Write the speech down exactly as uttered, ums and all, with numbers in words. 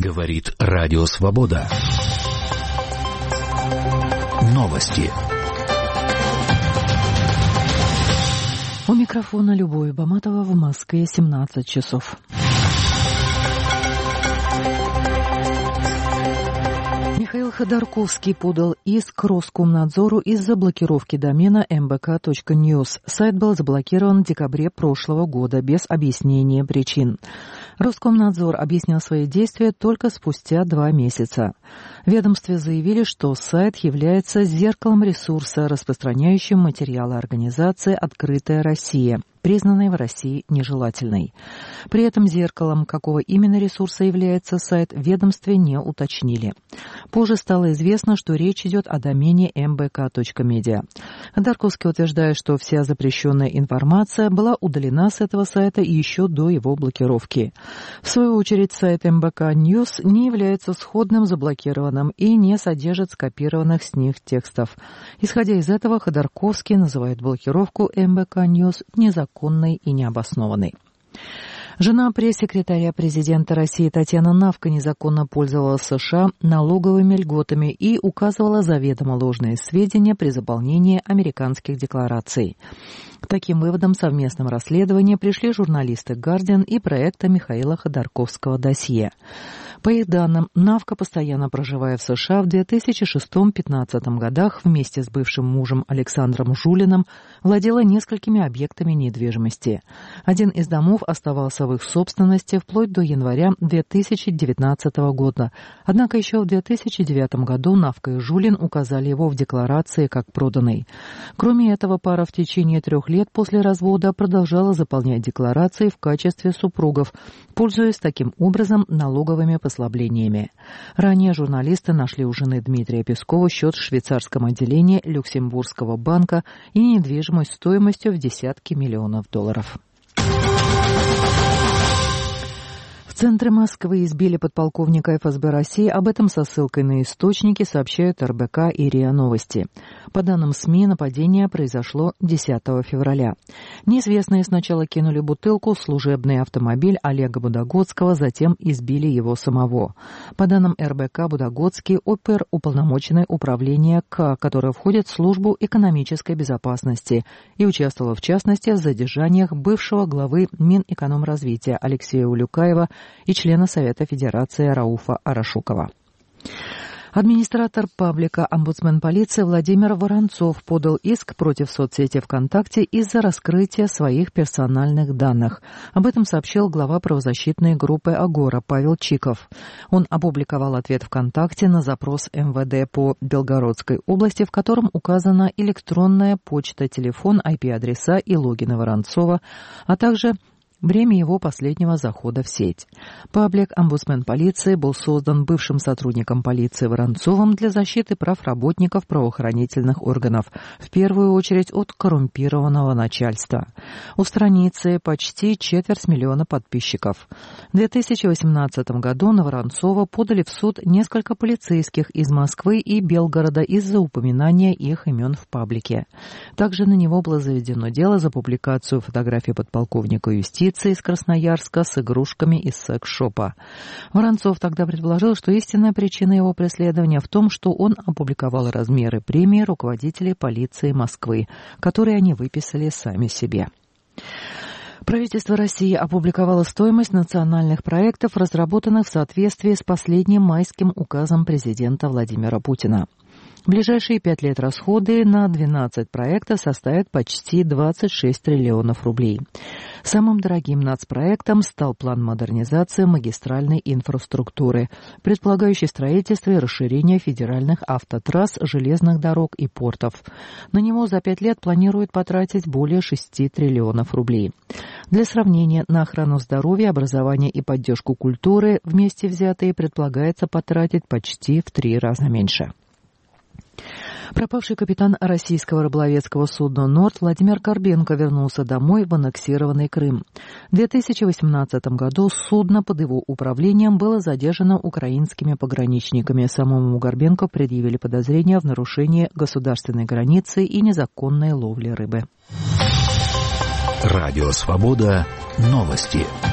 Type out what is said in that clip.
Говорит Радио Свобода. Новости. У микрофона Любовь Баматова, в Москве семнадцать часов. Михаил Ходорковский подал иск Роскомнадзору из-за блокировки домена эм бэ ка точка ньюс. Сайт был заблокирован в декабре прошлого года без объяснения причин. Роскомнадзор объяснил свои действия только спустя два месяца. В ведомстве заявили, что сайт является зеркалом ресурса, распространяющим материалы организации «Открытая Россия», признанной в России нежелательной. При этом зеркалом, какого именно ресурса является сайт, в ведомстве не уточнили. Позже стало известно, что речь идет о домене эм бэ ка точка медиа. Ходорковский утверждает, что вся запрещенная информация была удалена с этого сайта еще до его блокировки. В свою очередь, сайт эм бэ ка News не является сходным заблокированным и не содержит скопированных с них текстов. Исходя из этого, Ходорковский называет блокировку эм бэ ка News незаконной и необоснованной. Жена пресс-секретаря президента России Татьяна Навка незаконно пользовалась в США налоговыми льготами и указывала заведомо ложные сведения при заполнении американских деклараций. К таким выводам в совместном расследовании пришли журналисты «Гардиан» и проекта Михаила Ходорковского «Досье». По их данным, Навка, постоянно проживая в США, в две тысячи шестом — две тысячи пятнадцатом годах вместе с бывшим мужем Александром Жулиным владела несколькими объектами недвижимости. Один из домов оставался в их собственности вплоть до января две тысячи девятнадцатого года. Однако еще в две тысячи девятом году Навка и Жулин указали его в декларации как проданный. Кроме этого, пара в течение трех лет после развода продолжала заполнять декларации в качестве супругов, пользуясь таким образом налоговыми послаблениями. Ранее журналисты нашли у жены Дмитрия Пескова счет в швейцарском отделении Люксембургского банка и недвижимость стоимостью в десятки миллионов долларов. В центре Москвы избили подполковника эф эс бэ России. Об этом со ссылкой на источники сообщают эр бэ ка и РИА Новости. По данным СМИ, нападение произошло десятого февраля. Неизвестные сначала кинули бутылку в служебный автомобиль Олега Будагодского, затем избили его самого. По данным эр бэ ка, Будагодский — оперуполномоченный управления К, которое входит в службу экономической безопасности и участвовало в частности в задержаниях бывшего главы Минэкономразвития Алексея Улюкаева и члена Совета Федерации Рауфа Арашукова. Администратор паблика «Омбудсмен полиции» Владимир Воронцов подал иск против соцсети ВКонтакте из-за раскрытия своих персональных данных. Об этом сообщил глава правозащитной группы «Агора» Павел Чиков. Он опубликовал ответ ВКонтакте на запрос эм вэ дэ по Белгородской области, в котором указана электронная почта, телефон, ай пи-адреса и логины Воронцова, а также время его последнего захода в сеть. Паблик «Омбудсмен полиции» был создан бывшим сотрудником полиции Воронцовым для защиты прав работников правоохранительных органов, в первую очередь от коррумпированного начальства. У страницы почти четверть миллиона подписчиков. В две тысячи восемнадцатом году на Воронцова подали в суд несколько полицейских из Москвы и Белгорода из-за упоминания их имен в паблике. Также на него было заведено дело за публикацию фотографий подполковника юстиции из Красноярска с игрушками из секс-шопа. Воронцов тогда предположил, что истинная причина его преследования в том, что он опубликовал размеры премии руководителей полиции Москвы, которые они выписали сами себе. Правительство России опубликовало стоимость национальных проектов, разработанных в соответствии с последним майским указом президента Владимира Путина. В ближайшие пять лет расходы на двенадцать проектов составят почти двадцать шесть триллионов рублей. Самым дорогим нацпроектом стал план модернизации магистральной инфраструктуры, предполагающий строительство и расширение федеральных автотрасс, железных дорог и портов. На него за пять лет планируют потратить более шести триллионов рублей. Для сравнения, на охрану здоровья, образование и поддержку культуры вместе взятые предполагается потратить почти в три раза меньше. Пропавший капитан российского рыболовецкого судна «Норд» Владимир Горбенко вернулся домой в аннексированный Крым. В две тысячи восемнадцатом году судно под его управлением было задержано украинскими пограничниками. Самому Горбенко предъявили подозрения в нарушении государственной границы и незаконной ловли рыбы. Радио «Свобода». Новости.